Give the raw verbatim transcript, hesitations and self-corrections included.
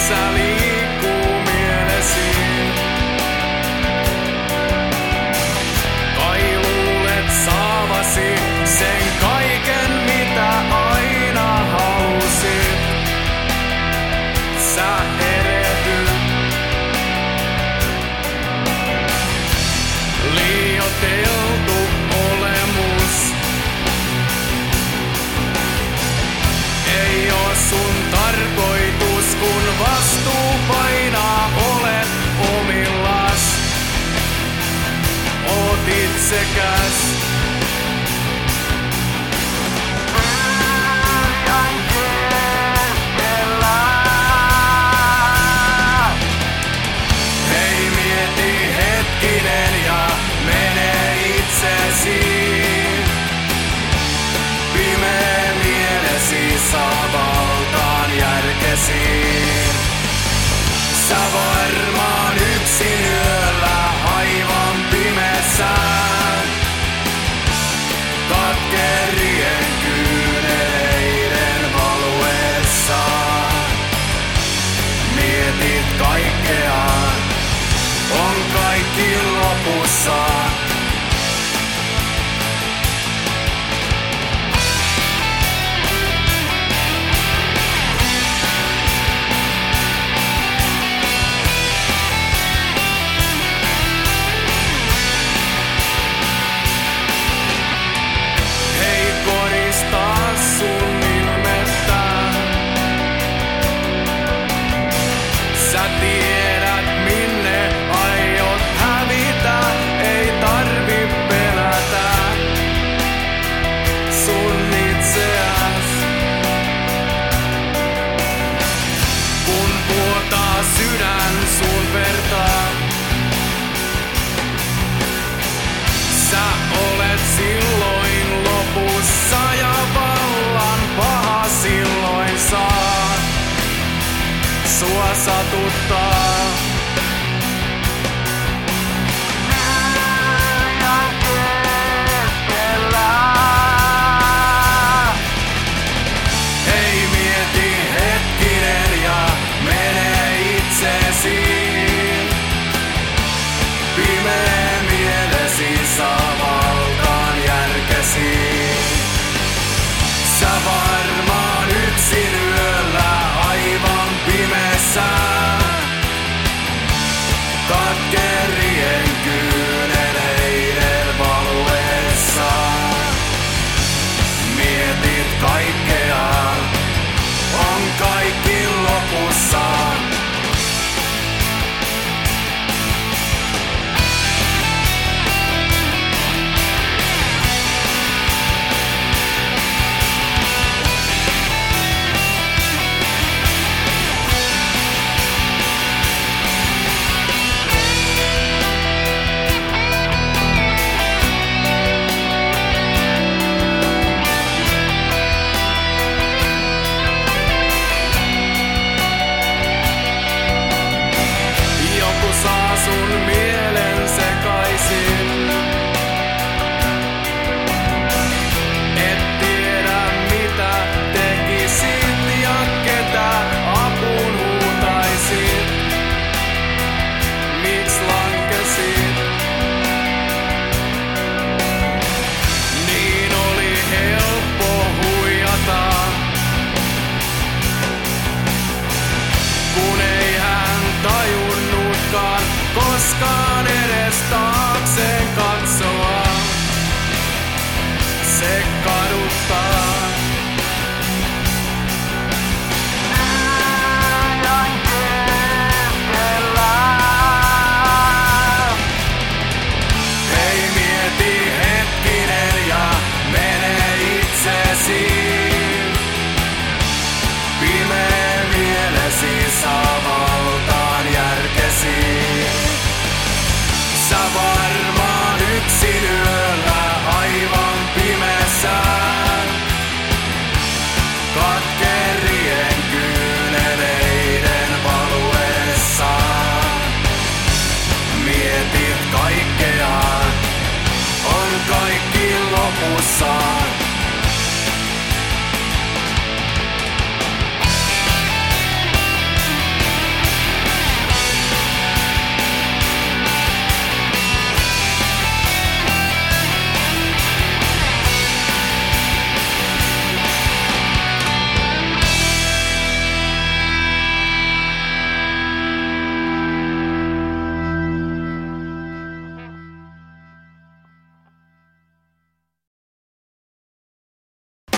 missä liikkuu mielesi. Kai luulet saavasi sen kaiken, mitä aina halusit. Sä eretyt. Liioiteltu olemus ei oo sun tarkoitus, kun vastuu painaa, olet omillas. Oot itsekäs. Hei, mieti hetkinen ja mene itsesi. Pimeä mielesi saa valtaan järkesiin. Sä varmaan yksin yöllä aivan pimeässä. Katkerien kyyneleiden valuessa. Mietit kaikkea, on kaikki lopussa. Hei, koristaa sun ilmettä. Sä tiedät minne aiot hävitä, ei tarvi pelätä sun itseäs. Kun vuotaa sydän sun verta, sä olet silloin lopussa ja vallan paha silloin saa sua satuttaa. Hei, mieti hetkinen ja mene itsesi. Pimeä mielesi saa valtaan järkesiin. Sä varmaan yksin yöllä aivan pimeässä. Katkerien kyyneleiden valuessa. Mietit kaikkea, on kaikki lopussa. Joku saa sun mielen sekaisin. Et tiedä mitä tekisit ja ketä apuun huutaisit. Miks lankesit? Niin oli helppo huijata, kun ei hän tajunnutkaan koskaan edes taakseen katsoa. Se kaduttaa. Hei, mieti hetkinen ja mene itsesi. Pimeä mielesi saa valtaan järkesiin. Sä varmaan yksin yöllä aivan pimeässä. Katkerien kyyneleiden valuessa. Mietit kaikkea, on kaikki lopussa.